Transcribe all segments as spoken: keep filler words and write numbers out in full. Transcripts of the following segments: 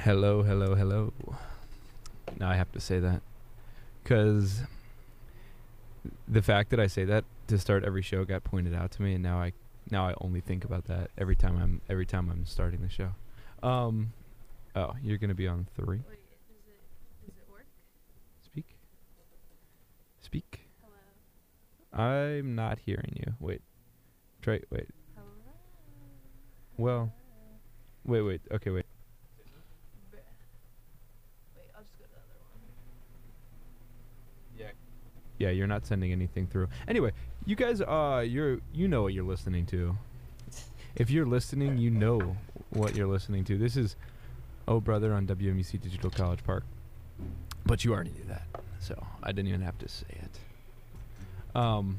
Hello, hello, hello. Now I have to say that because the fact that I say that to start every show got pointed out to me, and now I now I only think about that every time I'm every time I'm starting the show. Um, oh, you're gonna be on three. Wait, does it does it work? Speak. Speak. Hello. I'm not hearing you. Wait. Try. Wait. Hello. Well. Wait. Wait. Okay. Wait. Wait, I'll just go to the other one. Yeah. Yeah, you're not sending anything through. Anyway, you guys, uh, you're you know what you're listening to. If you're listening, you know what you're listening to. This is Oh Brother on W M U C Digital College Park. But you already knew that, so I didn't even have to say it. Um,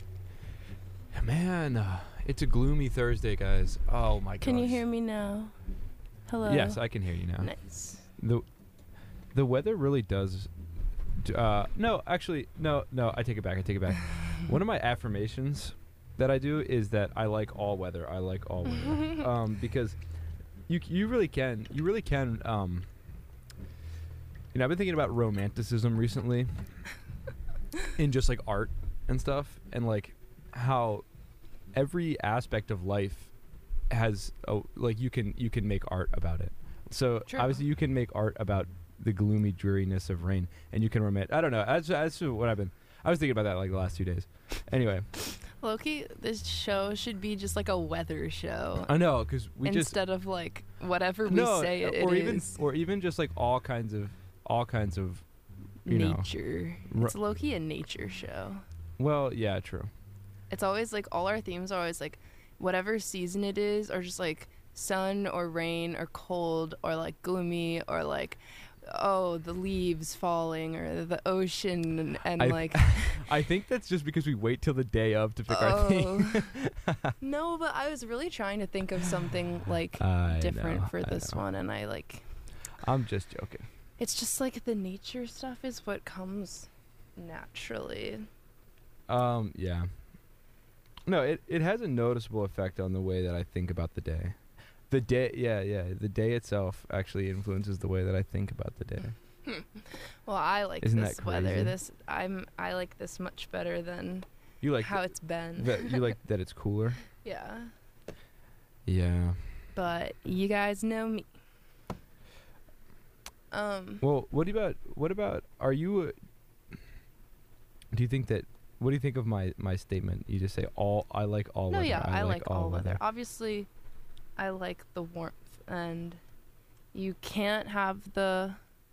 man, uh, it's a gloomy Thursday, guys. Oh my god. Can you hear me now? Hello. Yes, I can hear you now. Nice. The the weather really does. d- Uh, no, actually, no, no. I take it back. I take it back. One of my affirmations that I do is that I like all weather. I like all weather, um, because you c- you really can you really can. Um, you know, I've been thinking about romanticism recently, in just like art and stuff, and like how every aspect of life has a, like you can you can make art about it. So True. obviously you can make art about the gloomy dreariness of rain, and you can romant. I don't know. That's that's what I've been. I was thinking about that like the last two days. Anyway, Loki, this show should be just like a weather show I know because we just instead of like whatever we no, say it, or it even is. or even just like all kinds of all kinds of you know. Nature. Ru- It's Loki a nature show. Well, yeah, true. It's always like all our themes are always like whatever season it is, or just like sun or rain or cold or like gloomy or like oh the leaves falling or the ocean and, and I- like I think that's just because we wait till the day of to pick our oh theme. no, but I was really trying to think of something like I different know, for I this know. one, and I like I'm just joking. it's just like the nature stuff is what comes naturally. Um, yeah. No, it, it has a noticeable effect on the way that I think about the day. The day, yeah, yeah. The day itself actually influences the way that I think about the day. Well, I like Isn't this that weather. crazy? This I'm I like this much better than You like how it's been. that? You like that it's cooler? Yeah. Yeah. But you guys know me. Um, Well, what about what about? Are you? A, do you think that? What do you think of my my statement? You just say all. I like all no, weather. yeah, I, like, like all weather. Obviously, I like the warmth, and you can't have the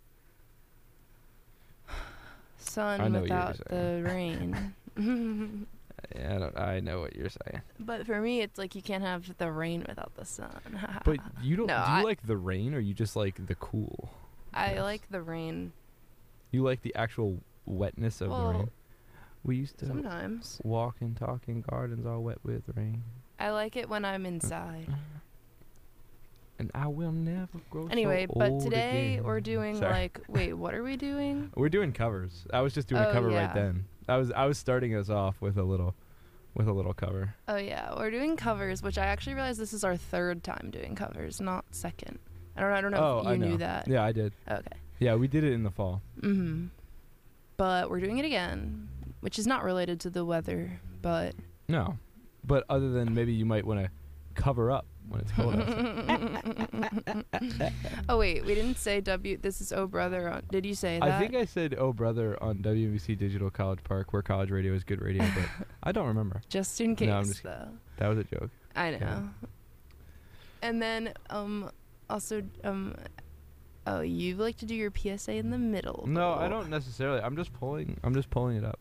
sun I know what you're without the rain. Yeah, I, don't, I know what you're saying. But for me, it's like you can't have the rain without the sun. But you don't. No, do you I- like the rain, or you just like the cool? I Yes. like the rain You like the actual wetness of Well, the rain. We used to sometimes. walk and talk in gardens all wet with rain. I like it when I'm inside. And I will never grow Anyway, so but old today again. we're doing Sorry. like wait, what are we doing? We're doing covers. I was just doing Oh, a cover yeah. right then. I was I was starting us off with a little with a little cover. Oh yeah, we're doing covers, which I actually realized this is our third time doing covers, not second. I don't I don't know oh, if you I know. knew that. Yeah, I did. Okay. Yeah, we did it in the fall. Mhm. But we're doing it again, which is not related to the weather, but No. But other than maybe you might want to cover up when it's cold outside. oh wait, we didn't say W. This is Oh Brother. On, did you say that? I think I said "Oh Brother" on W M B C Digital College Park, where college radio is good radio, but I don't remember. just in case No, I'm just- though. That was a joke. I know. Yeah. And then um also um oh, you like to do your P S A in the middle. No, I though. don't necessarily. I'm just pulling. I'm just pulling it up.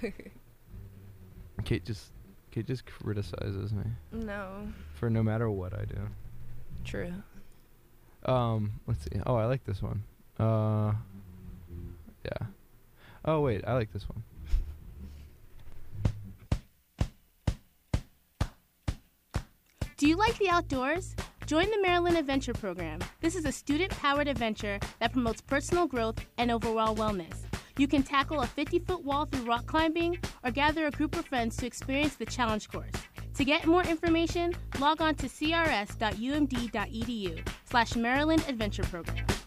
Kate just Kate just criticizes me No. for no matter what I do. True. Um, let's see. Oh, I like this one. Uh, yeah. Oh wait, I like this one. Do you like the outdoors? Join the Maryland Adventure Program. This is a student-powered adventure that promotes personal growth and overall wellness. You can tackle a fifty-foot wall through rock climbing or gather a group of friends to experience the challenge course. To get more information, log on to crs.umd.edu slash Maryland Adventure Program.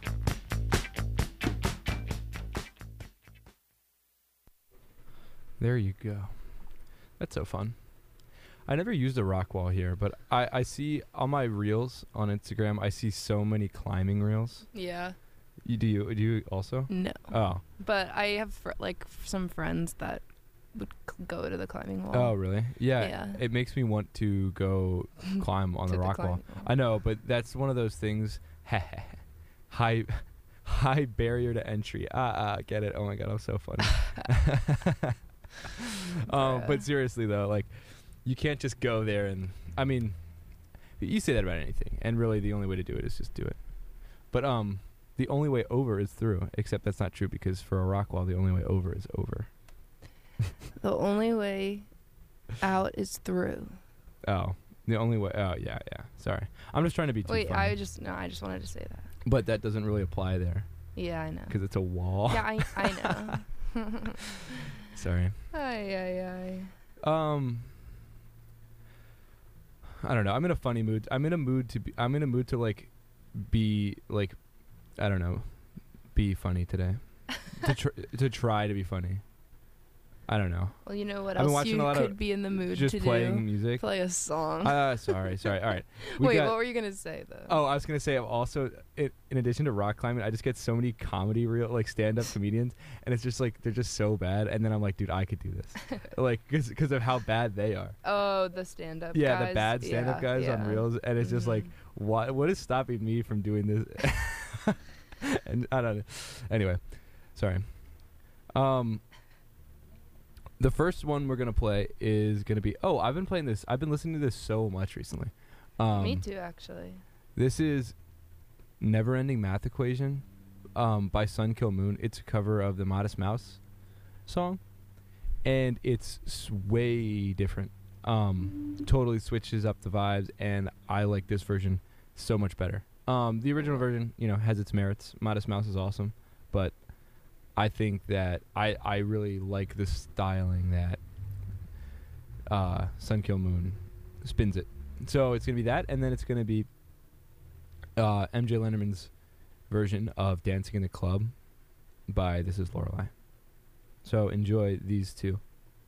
There you go. That's so fun. I never used a rock wall here, but I, I see on my reels on Instagram, I see so many climbing reels. Yeah. You do you do you also? No. Oh. But I have fr- like f- some friends that would c- go to the climbing wall. Oh, really? Yeah. Yeah. It makes me want to go climb on To the the rock wall. climbing wall. I know, but that's one of those things. high, high barrier to entry. Ah, ah, get it? Oh my god, I'm so funny. um, but Bruh. seriously though, like, you can't just go there and. I mean, you say that about anything, and really the only way to do it is just do it. But um, the only way over is through. Except that's not true because for a rock wall, the only way over is over. The only way out is through. Oh, the only way. Oh, yeah, yeah. Sorry, I'm just trying to be too Wait, funny. I just no, I just wanted to say that. But that doesn't really apply there Yeah, I know. because it's a wall. Yeah, I I know. Sorry. Ay ay ay. Um, I don't know. I'm in a funny mood. I'm in a mood to be. I'm in a mood to like, be like, I don't know, be funny today. to tr- to try to be funny. I don't know. Well, you know what I've been else watching you a lot could of be in the mood Just to playing do? music. Play a song. Uh, sorry, sorry. All right. We Wait, got- what were you gonna say though? Oh, I was gonna say. I'm also, it, in addition to rock climbing, I just get so many comedy real like stand-up comedians, and it's just like they're just so bad. And then I'm like, dude, I could do this, like, because of how bad they are. Oh, the stand-up. Yeah, guys. the bad stand-up Yeah, guys yeah. on reels, and it's just like, Mhm. what? What is stopping me from doing this? And I don't know. Anyway, sorry. Um, the first one we're gonna play is gonna be. Oh, I've been playing this. I've been listening to this so much recently. Um, Me too, actually. This is Never Ending Math Equation um, by Sun Kill Moon. It's a cover of the Modest Mouse song, and it's s- way different. Um, totally switches up the vibes, and I like this version so much better. Um, the original version, you know, has its merits. Modest Mouse is awesome, but I think that I, I really like the styling that uh, Sun Kill Moon spins it. So it's going to be that, and then it's going to be uh, M J Lenderman's version of Dancing in the Club by This Is Lorelei. So enjoy these two.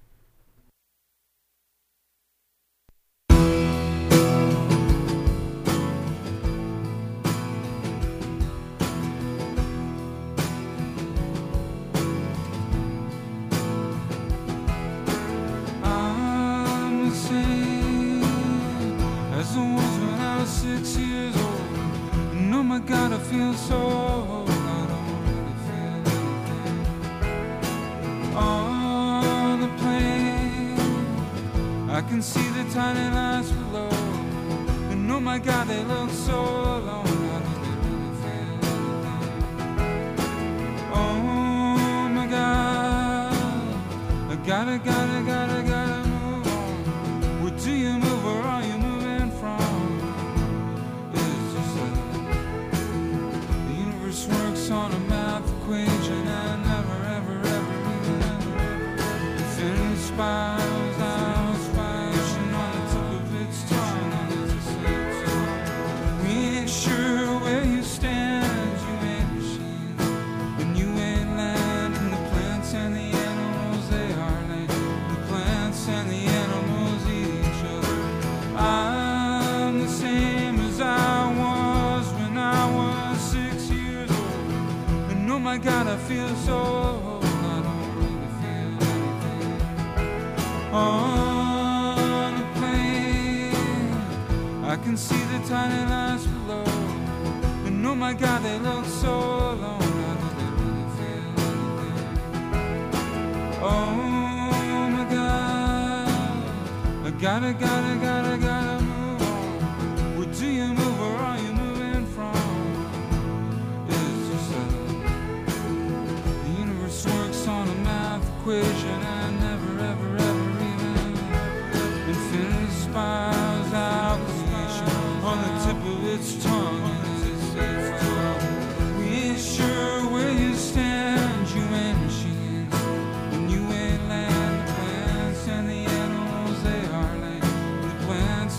I'm the same as I was when I was six years old. And oh my God, I feel so old. I don't really feel anything. On the plane, I can see the tiny lights below. And oh my God, they look so alone. I don't really feel anything. Oh my God, I gotta, gotta, gotta, gotta move on. Where do you move, or are you moving from? It's just that the universe works on a math equation and never, ever, ever, even ever, ever. Infinite spirals out, spiraling on the tip of its tongue, and it's a slip song. We ain't sure where you stand, you ain't machines, and you ain't land, and the plants and the animals, they are land. The plants and the animals eat each other. I'm the same as I was when I was six years old. And oh my God, I feel so old. I don't really feel anything. On a plane, I can see the tiny lights below. And oh my God, they look so alone. I don't really feel anything. Oh my God, I gotta, gotta, gotta, gotta move on. Where do you move, or are you moving from? It's just that the universe works on a math equation and never, ever, ever even infinite spirals out on the tip of its tongue. And it's, it's tough. We ain't sure where you stand, you ain't machines, and you ain't land. The plants and the animals, they are land. The plants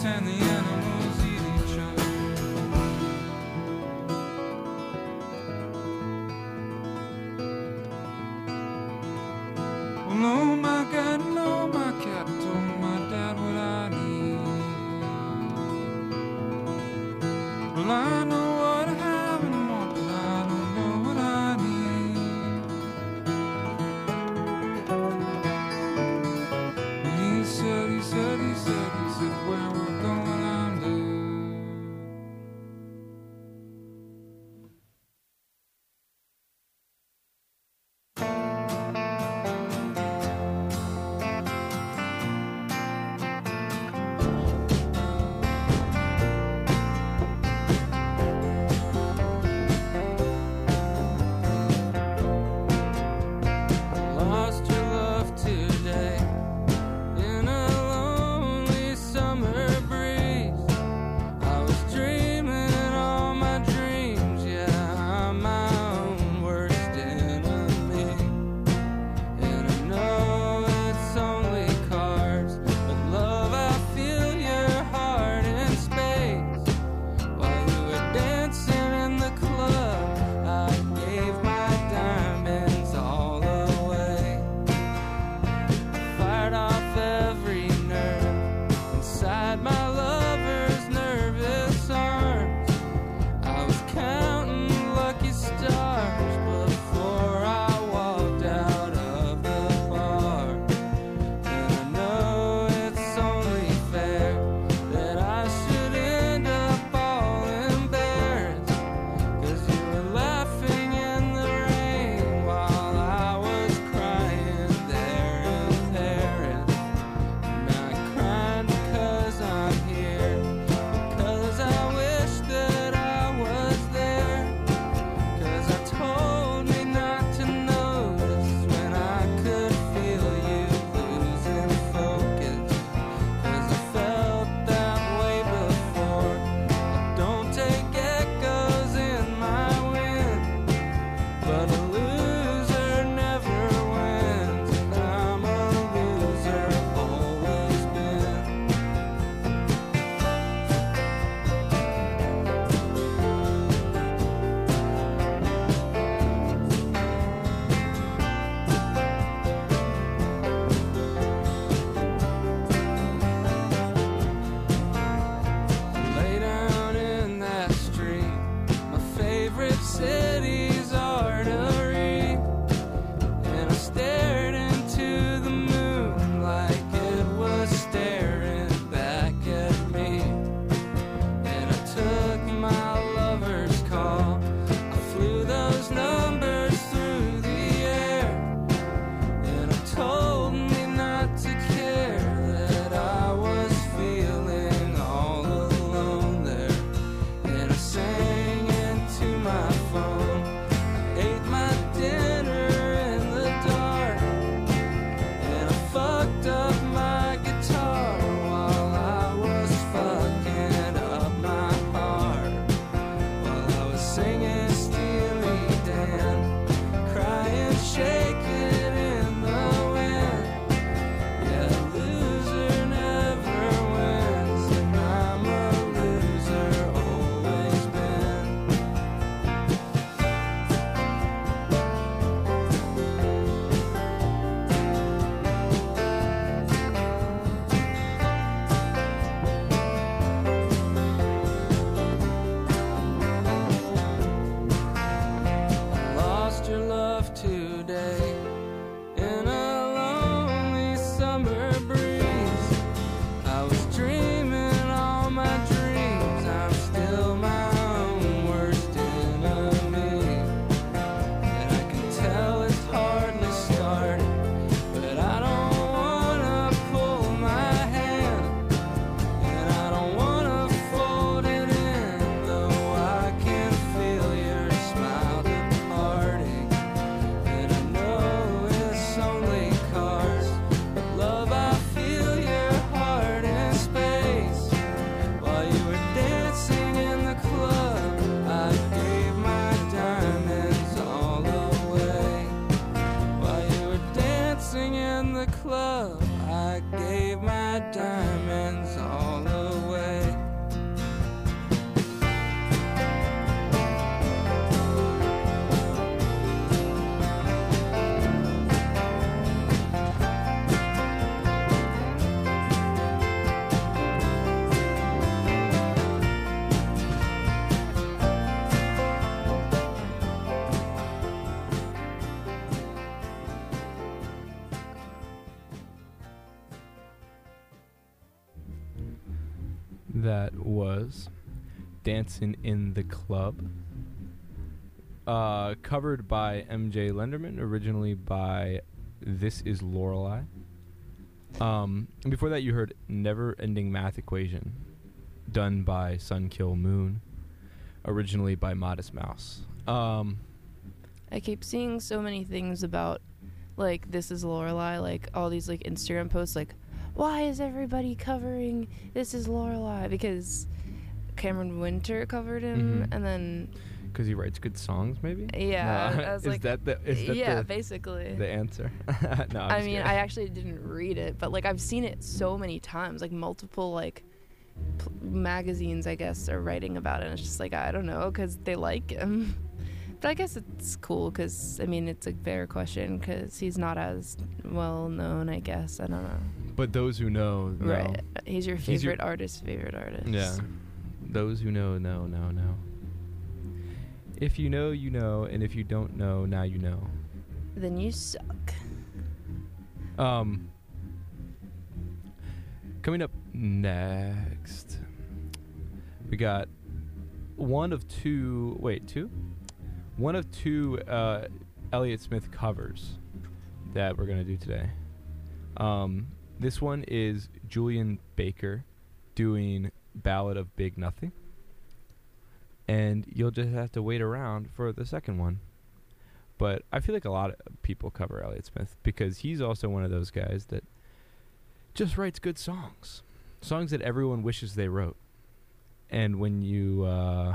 That was Dancing in the Club. Uh, covered by M J Lenderman, originally by This Is Lorelei. Um, and before that, you heard Never Ending Math Equation, done by Sun Kill Moon, originally by Modest Mouse. Um, I keep seeing so many things about, like, This Is Lorelei, like, all these, like, Instagram posts, like, why is everybody covering This Is Lorelei? Because Cameron Winter covered him, Mhm. and then... Because he writes good songs, maybe? Yeah, Uh, I was is like... that the, is that yeah, the, basically. the answer? No, I'm I just mean, kidding. I actually didn't read it, but, like, I've seen it so many times, like, multiple, like, p- magazines, I guess, are writing about it, and it's just like, I don't know, because they like him. But I guess it's cool, because, I mean, it's a fair question, because he's not as well known, I guess. I don't know. But those who know, know. Right. He's your He's your- favorite artist's favorite artist. Yeah. Those who know, know, know, know. If you know, you know, and if you don't know, now you know. Then you suck. Um, coming up next, we got one of two. Wait, two? One of two uh, Elliott Smith covers that we're gonna do today. Um, this one is Julian Baker doing "Ballad of Big Nothing," and you'll just have to wait around for the second one. But I feel like a lot of people cover Elliott Smith because he's also one of those guys that just writes good songs. Songs that everyone wishes they wrote. And when you uh,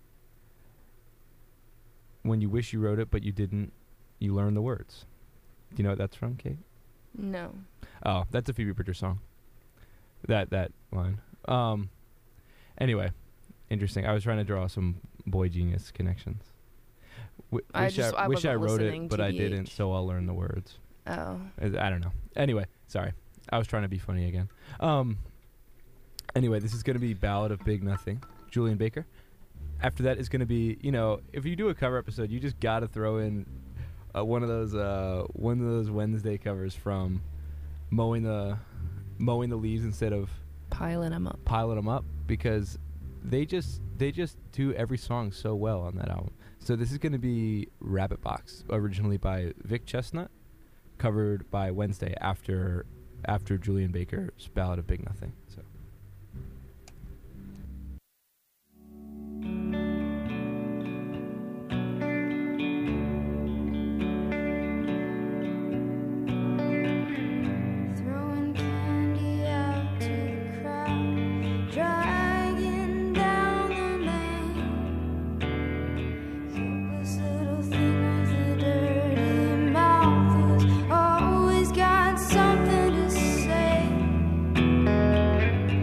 when you wish you wrote it but you didn't, you learn the words. Do you know what that's from, Kate? No. Oh, that's a Phoebe Bridgers song. That that line. Um anyway, interesting. I was trying to draw some Boy Genius connections. W- I wish just- I, I wish I wasn't wrote listening, it, but I T B didn't, H. so I'll learn the words. Oh. I I don't know. Anyway, sorry. I was trying to be funny again. Um. Anyway, this is going to be Ballad of Big Nothing, Julian Baker. After that is going to be, you know, if you do a cover episode, you just got to throw in uh, one of those uh, one of those Wednesday covers from mowing the mowing the leaves instead of Piling them up. piling them up, because they just they just do every song so well on that album. So this is going to be Rabbit Box, originally by Vic Chestnut, covered by Wednesday after after Julian Baker's Ballad of Big Nothing. So. Throwing candy out to the crowd, dragging down the lane. Hopeless little thing with a dirty mouth who's always got something to say.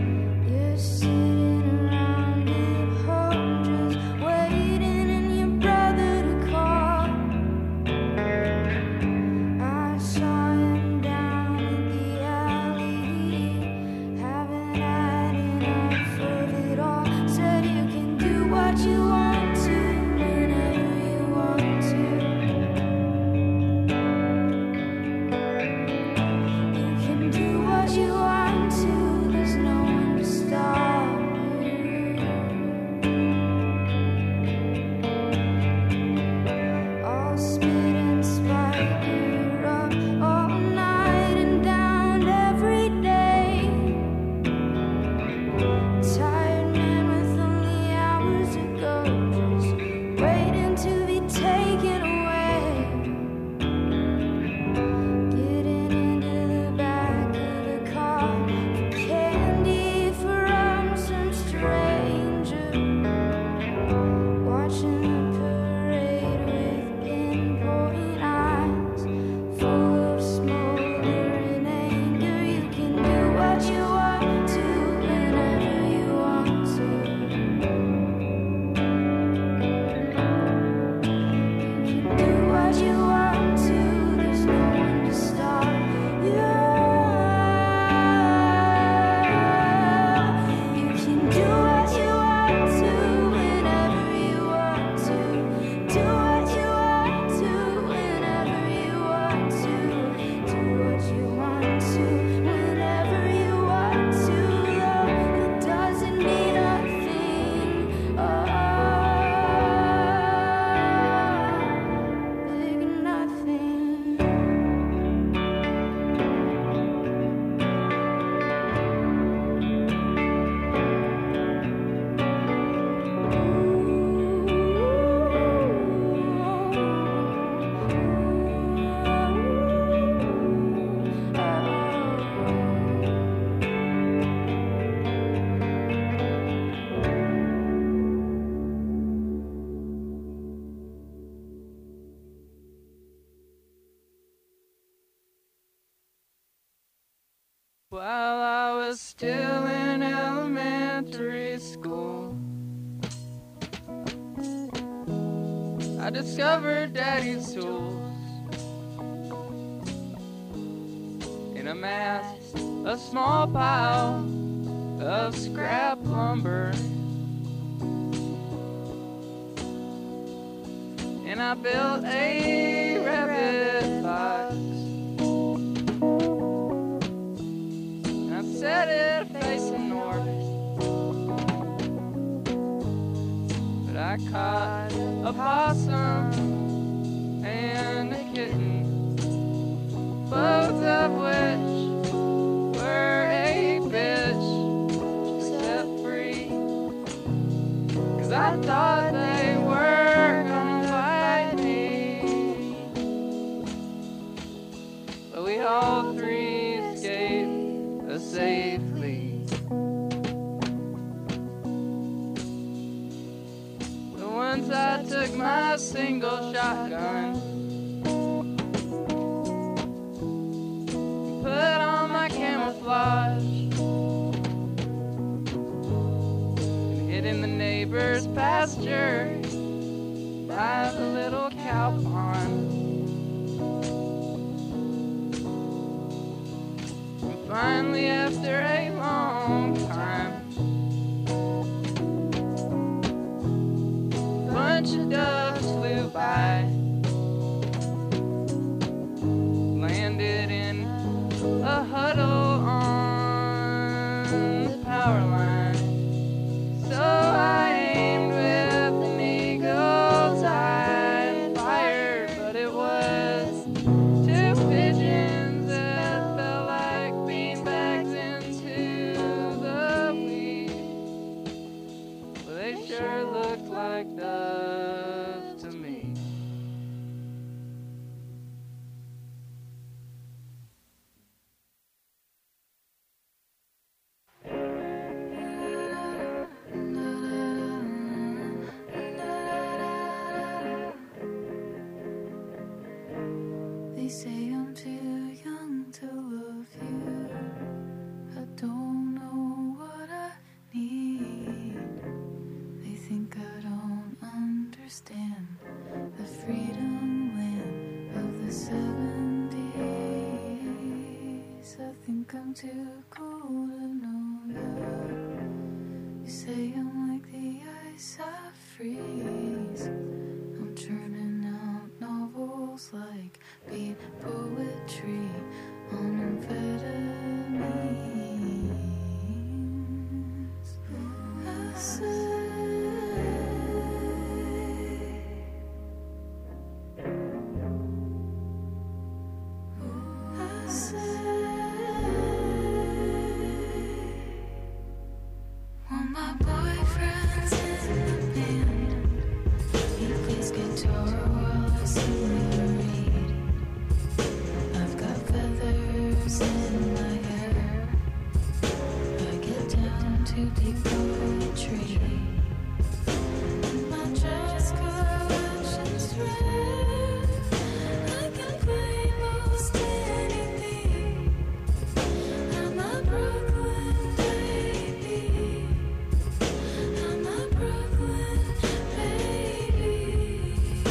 still in elementary school. I discovered Daddy's tools and amassed a small pile of scrap lumber. And I built a rabbit box. And I set it facing north. But I caught a possum and a kitten, both of which were a bitch, set free. 'Cause I thought they were gonna bite me, but we all three escaped uh, safely. But once I took my single shotgun, put on my camouflage, and hid in the neighbor's pasture by the little cow pond. And finally, after a long time, a bunch of doves flew by, landed in a huddle on the power line. So I aimed with an eagle's eye and fired, but it was two pigeons that fell like beanbags into the weeds. Well, they sure looked like doves to me. They say I'm too young to love you. I don't know what I need. They think I don't understand the freedom land of the seventies. I think I'm too cool to know you. You say I'm like the ice I freeze. I'm churning out novels like beat poetry on amphetamines. I say, I say, well, my boyfriend's in the band. He plays guitar while I sing the reed. I've got feathers in my hair. I get down to deep poetry. And my jazz collection's rare. I can play most anything. I'm a Brooklyn baby. I'm a Brooklyn baby.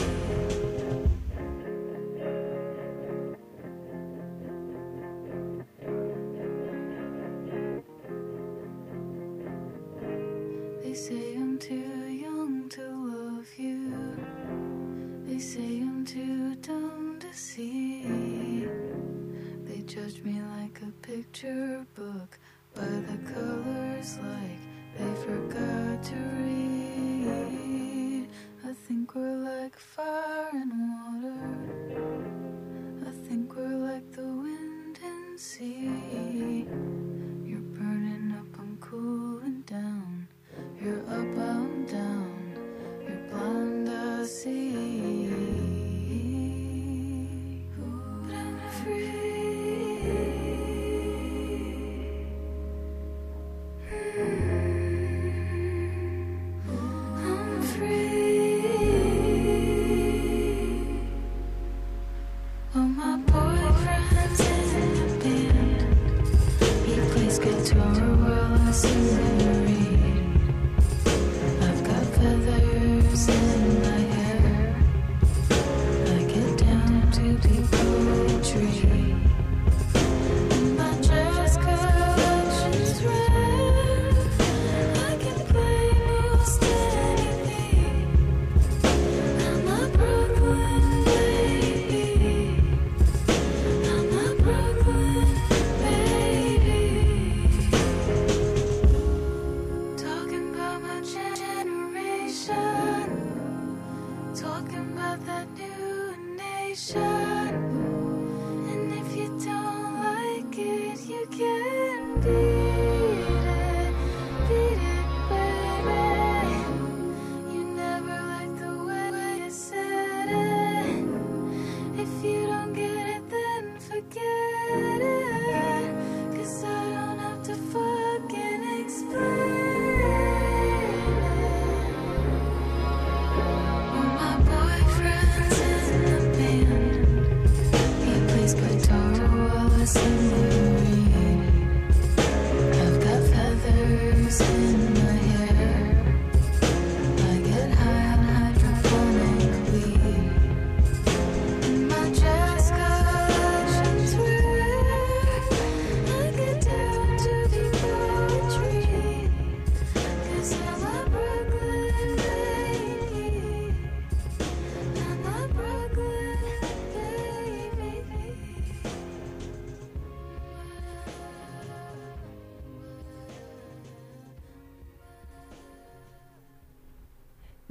They say I'm too young to love you. They say I'm too dumb to see. They judge me like a picture book by the colors, like they forgot to read. I think we're like fire and water. I think we're like the wind and sea. You're burning up, I'm cooling down. You're up, I'm down. You're blind, I see. But I'm free.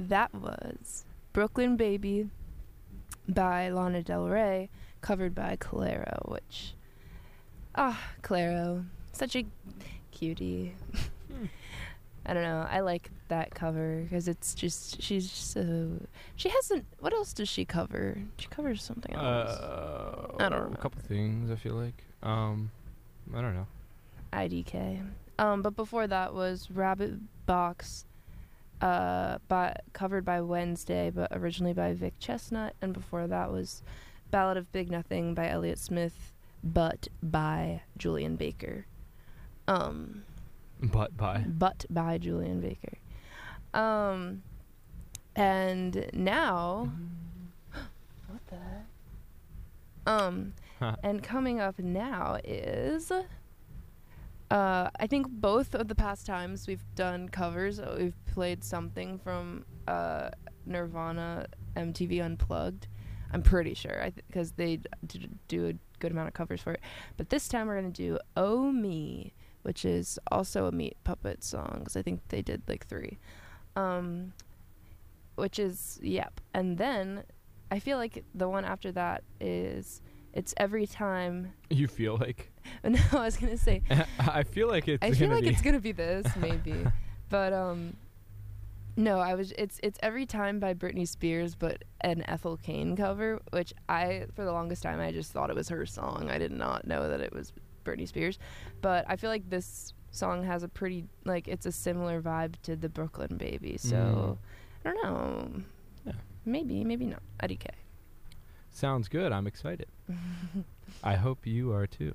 that was Brooklyn Baby by Lana Del Rey, covered by Clairo, which, ah, Clairo, such a cutie. I don't know. I like that cover because it's just, she's so, she hasn't, what else does she cover? She covers something else. Uh, I don't remember. A couple things, I feel like. Um, I don't know. I D K. Um, but before that was Rabbit Box, uh, by, covered by Wednesday, but originally by Vic Chestnut. And before that was Ballad of Big Nothing by Elliott Smith, but by Julian Baker. Um... But by. But by Julian Baker. Um, and now, what the heck? Um, and coming up now is, uh, I think both of the past times we've done covers, uh, we've played something from uh, Nirvana M T V Unplugged. I'm pretty sure, because th- they d- do a good amount of covers for it. But this time we're going to do Oh Me, which is also a Meat Puppet song, because I think they did like three. Um, which is, yep. And then I feel like the one after that is, it's Every Time. You feel like? No, I was going to say. I feel like it's I feel gonna like be it's going to be this, maybe. But, um, no, I was, it's, it's Every Time by Britney Spears, but an Ethel Cain cover, which I, for the longest time, I just thought it was her song. I did not know that it was Britney Spears, but I feel like this song has a pretty, like, it's a similar vibe to the Brooklyn Baby, so mm. I don't know. Yeah. Maybe, maybe not. I D K. Sounds good. I'm excited. I hope you are too.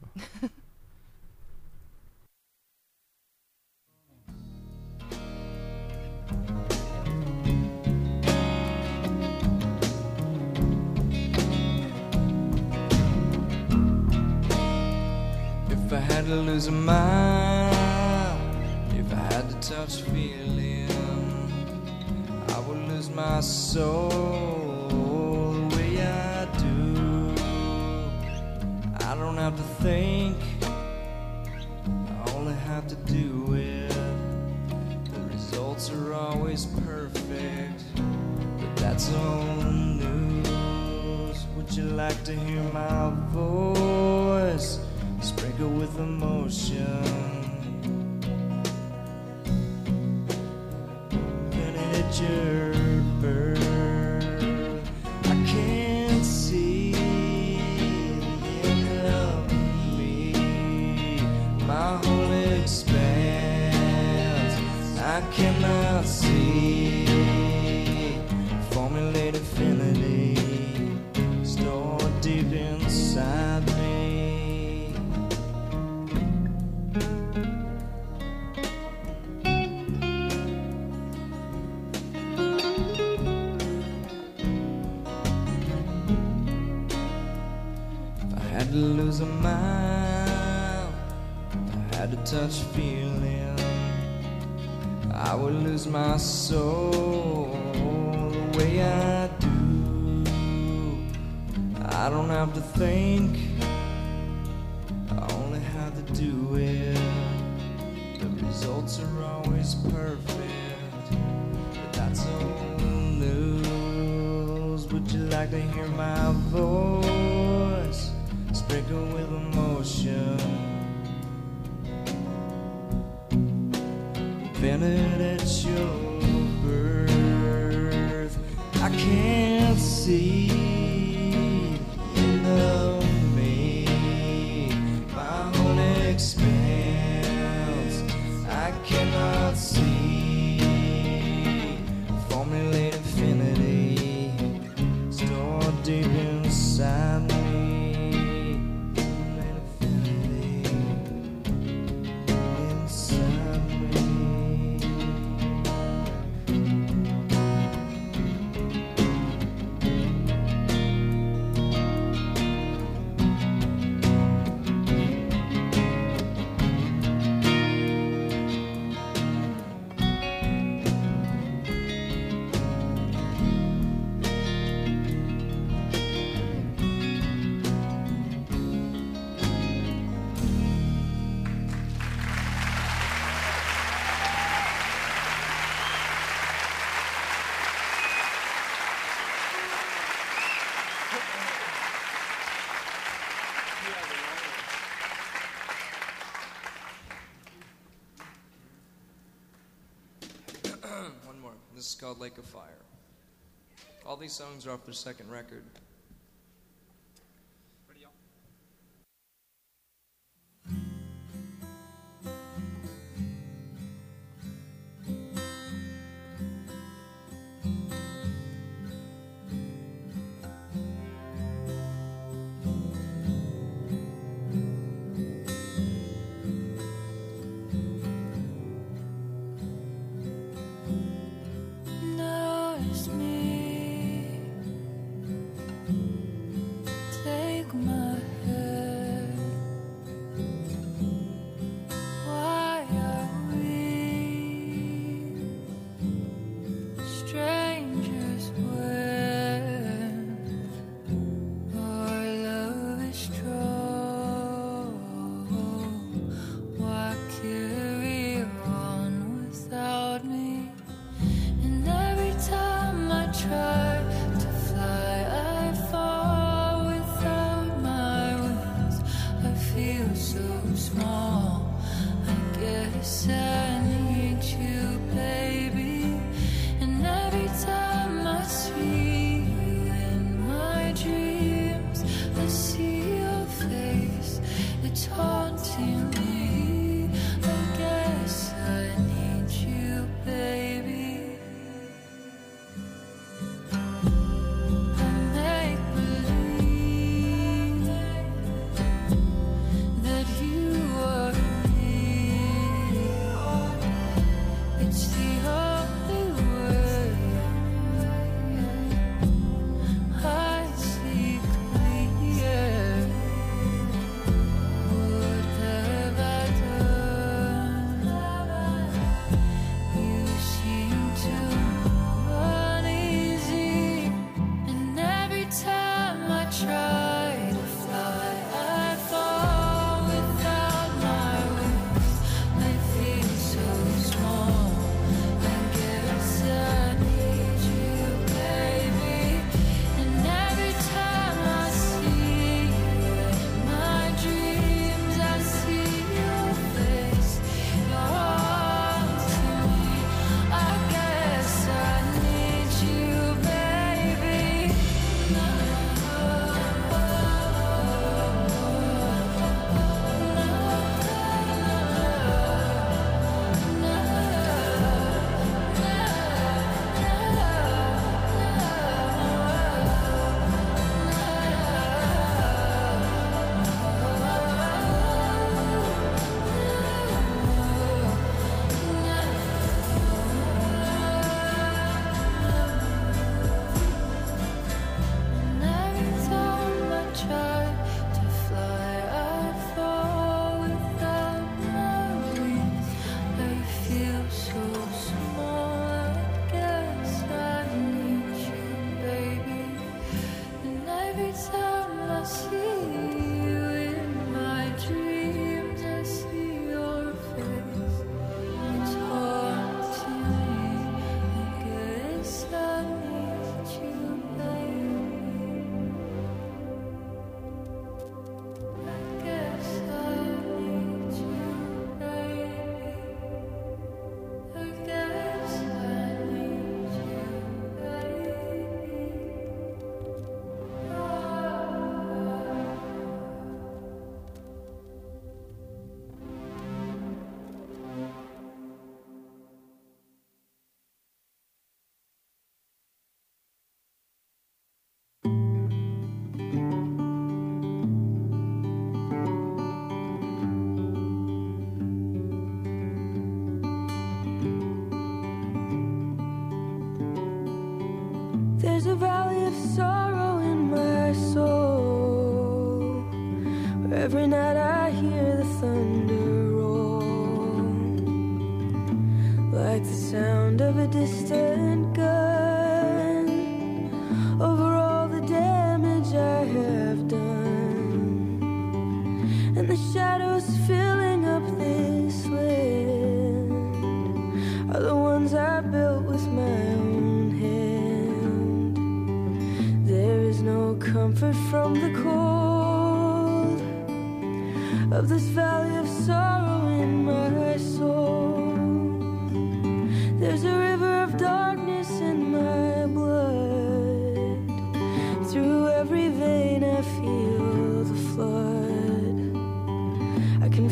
If I had to lose a mind, if I had to touch feeling, I would lose my soul the way I do. I don't have to think, I only have to do it. The results are always perfect, but that's old news. Would you like to hear my voice? Sprinkle with emotion, minute at your birth. I can't see the end of me. My whole expanse, I cannot see. Formulate infinity, stored deep inside me. Lose a mile, if I had to touch feeling, I would lose my soul the way I do. I don't have to think, I only have to do it. The results are always perfect, but that's old news. Would you like to hear my voice? Sprinkle with emotion, invented at your birth. I can't see the end of me. My whole expanse, I cannot see. Formulate infinity, stored deep inside me. This is called Lake of Fire. All these songs are off their second record. Nurse me, take my hand. Why are we strangers when our love is strong? Why carry on without me? And every time I try to fly, I fall without my wings. I feel so small. I guess I need you, baby. And every time I see you in my dreams, I see your face. It's haunting me. I guess I need you, baby. I make believe that you are real. It's the only way I see clear. What have I done? You seem too uneasy, and every time I try to fly, I fall without my wings. I feel so small. I guess I need you, baby. And every time I see you in my dreams, I see your face. You're haunting me. I guess I need you, baby. And every time I try to fly, I fall without my wings. I feel so small. I guess I need you, baby. And every time I see you in my dreams, I see your face. It's haunting me. I guess I need you, baby. I guess I need you, baby. I guess I need you, There's a valley of sorrow in my soul, where every night I hear the thunder roll, like the sound of a distant gun, over all the damage I have done, and the shadows filling up this land are the ones I built with my own hand. There is no comfort from the cold of this valley of sorrow in my soul. There's a river of darkness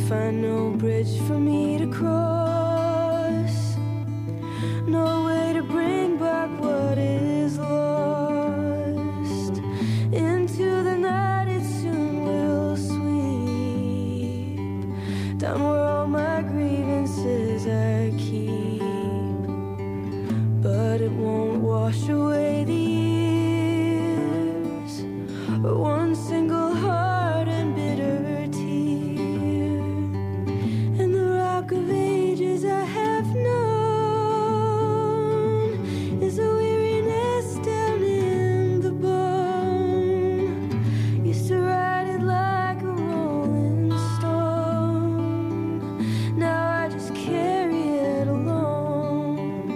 find no bridge for me to cross, no way to bring back what is lost. Into the night it soon will sweep down where all my grievances I keep, but it won't wash away the years or one single heart and bitter tear. And the rock of ages I have known is a weariness down in the bone. Used to ride it like a rolling stone, now I just carry it alone.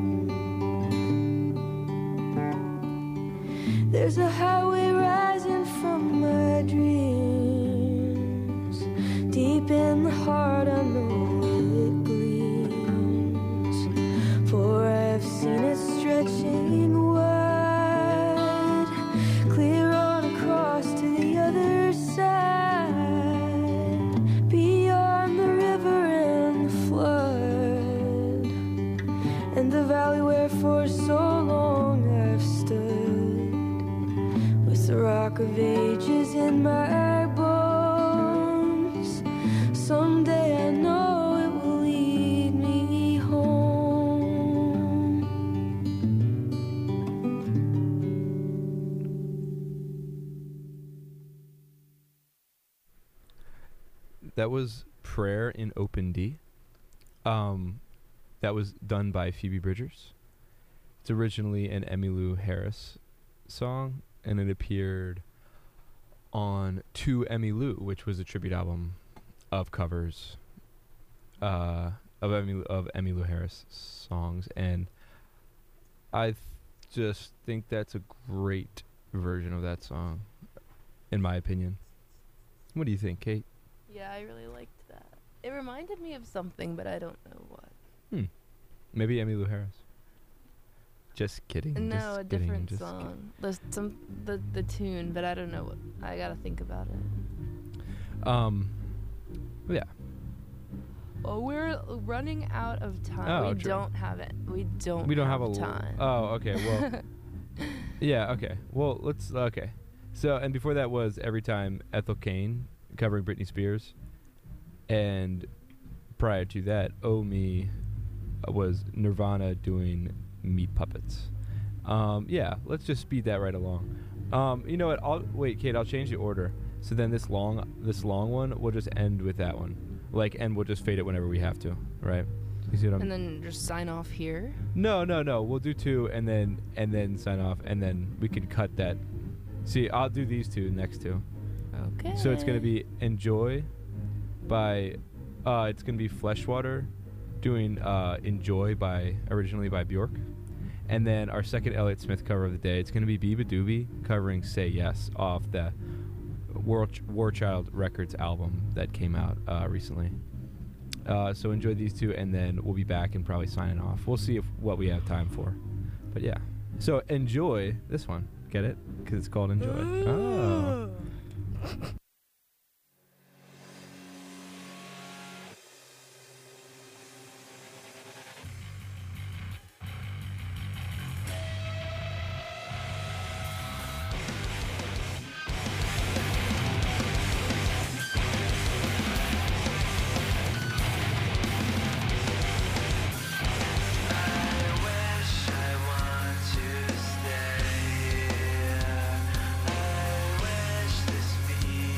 There's a highway rising from my dreams, deep in the heart I know it gleams, for I've seen it stretching wide, clear on across to the other side, beyond the river and the flood, and the valley where for so long I've stood, with the rock of ages in my bones. Someday I know it will lead me home. That was Prayer in Open D. Um, that was done by Phoebe Bridgers. It's originally an Emmylou Harris song, and it appeared on To Emmylou, which was a tribute album of covers uh, of Emmylou, of Emmylou Harris songs, and I th- just think that's a great version of that song, in my opinion. What do you think, Kate? Yeah, I really liked that. It reminded me of something, but I don't know what. Hmm. Maybe Emmylou Harris. Just kidding. No, just a kidding, different just song. The some the the tune, but I don't know what. I gotta think about it. kid- Um. Yeah. Oh, we're running out of time. Oh, we true. don't have it. We don't. We don't have, have a l- time. Oh, okay. Well. Yeah. Okay. Well, let's. Okay. So, and before that was Every Time Ethel Cain covering Britney Spears, and prior to that, Oh Me uh, was Nirvana doing Meat Puppets. Um, yeah. Let's just speed that right along. Um, you know what? I'll wait, Kate. I'll change the order. So then this long, this long one, we'll just end with that one. Like, and we'll just fade it whenever we have to, right? You see what I'm? And then just sign off here. No, no, no. We'll do two, and then and then sign off, and then we can cut that. See, I'll do these two next two. Okay. So it's gonna be Enjoy by, uh, it's gonna be Fleshwater doing uh, Enjoy by originally by Bjork, and then our second Elliott Smith cover of the day. It's gonna be Biba Doobie covering Say Yes off the War, Ch- War Child Records album that came out uh, recently. Uh, so enjoy these two, and then we'll be back and probably signing off. We'll see if what we have time for. But yeah. So enjoy this one. Get it? Because it's called Enjoy. Oh. Stay here. I wish this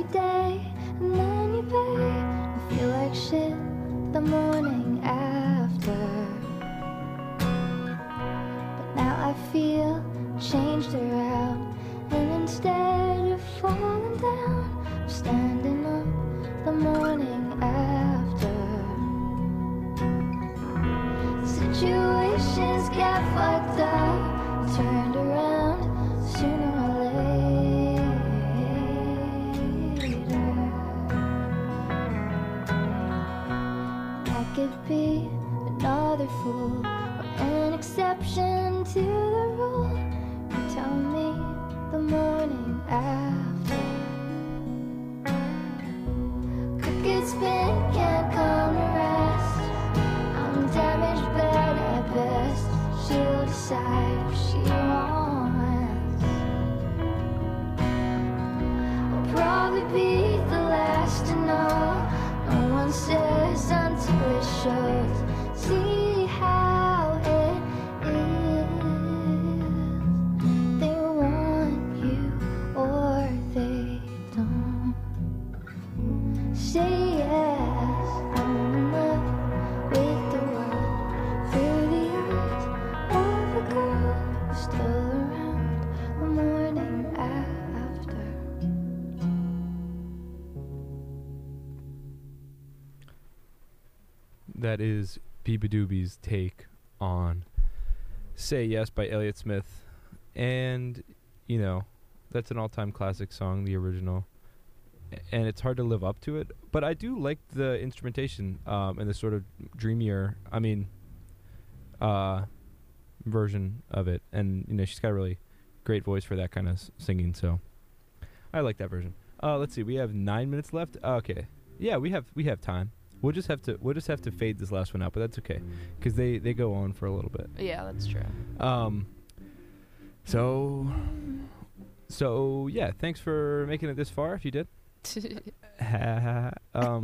happy day, and then you pay and feel like shit the morning after. But now I feel changed around, and instead of falling down, I'm standing up the morning after. Situations get fucked up, turned around sooner or later. I could be another fool or an exception to the rule. You tell me the morning after. Crooked spin can't come to rest. I'm damaged bad at best. She'll decide what she wants. I'll probably be the last to know. No one says until it shows. See how it is. They want you or they don't. Say yes, I'm in love with the world through the eyes of a girl who's still around the morning after. That is Biba Doobie's take on Say Yes by Elliott Smith. And, you know, that's an all-time classic song, the original. A- And it's hard to live up to it. But I do like the instrumentation um, and the sort of dreamier, I mean, uh, version of it. And, you know, she's got a really great voice for that kind of s- singing. So I like that version. Uh, let's see. We have nine minutes left. Okay. Yeah, we have we have time. We'll just have to we'll just have to fade this last one out, but that's okay, because they, they go on for a little bit. Yeah, that's true. Um. So. So yeah, thanks for making it this far. If you did. um.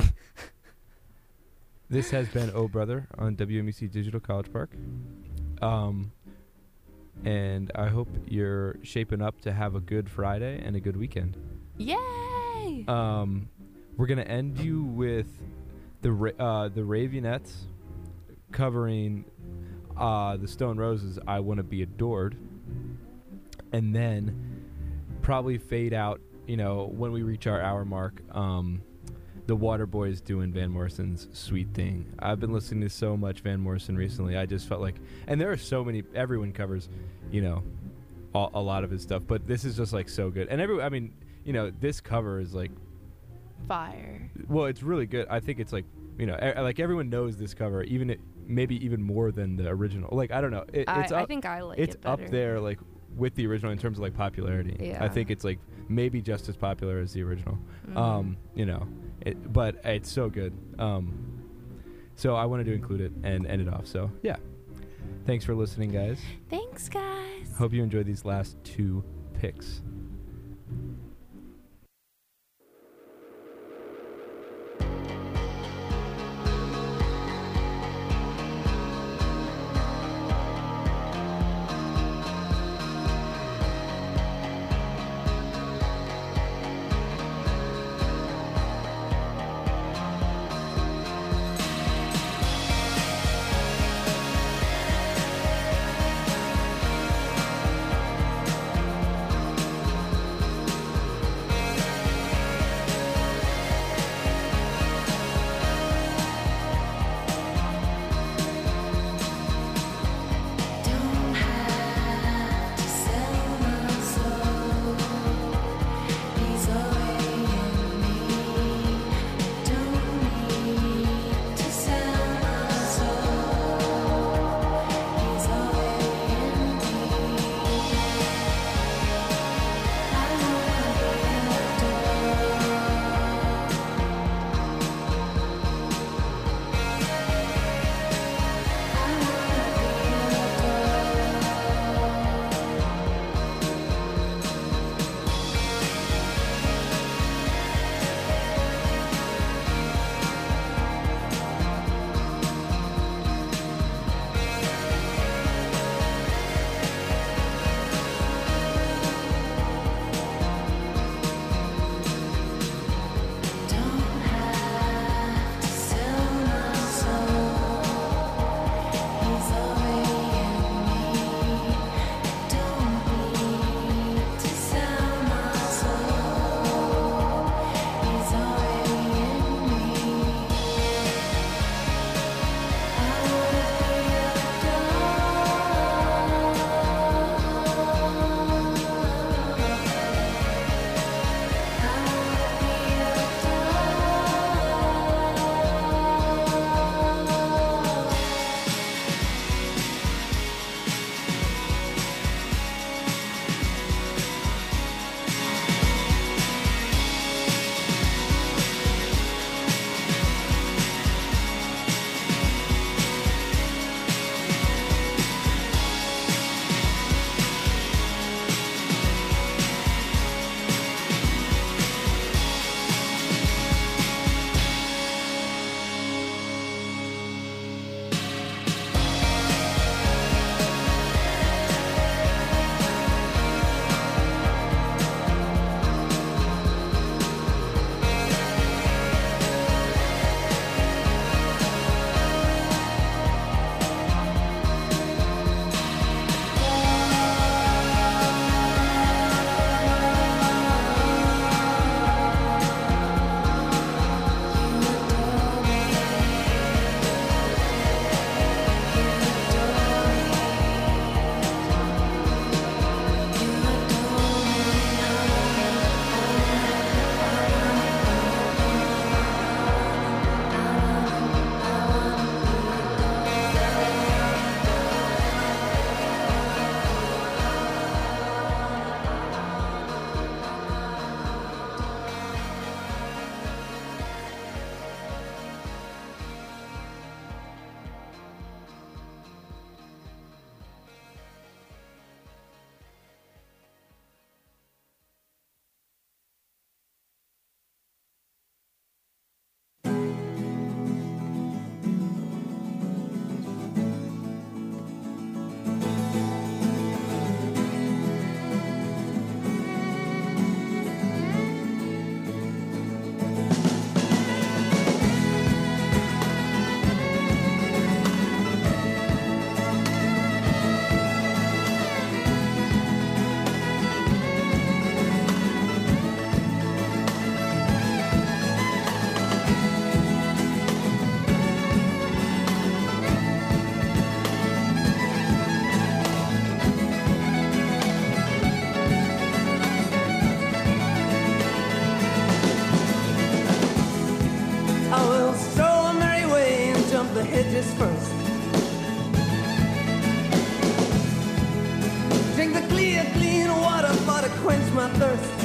This has been Oh Brother on W M U C Digital College Park. Um. And I hope you're shaping up to have a good Friday and a good weekend. Yay! Um, we're gonna end you with the Ra- uh, the Ravionettes covering uh, the Stone Roses' "I Want to Be Adored," and then probably fade out. You know, when we reach our hour mark, um, the Waterboys doing Van Morrison's "Sweet Thing." I've been listening to so much Van Morrison recently. I just felt like, and there are so many. Everyone covers, you know, a, a lot of his stuff, but this is just like so good. And every, I mean, you know, this cover is like. Fire. Well, it's really good. I think it's like, you know, e- like everyone knows this cover, even it, maybe even more than the original. Like, I don't know. It, I, it's I up, think I like it's it better. up there, like with the original in terms of like popularity. Yeah. I think it's like maybe just as popular as the original. Mhm. Um, you know, it, but it's so good. Um, so I wanted to include it and end it off. So yeah, thanks for listening, guys. Thanks, guys. Hope you enjoyed these last two picks. dispersed. Drink the clear, clean water for to quench my thirst.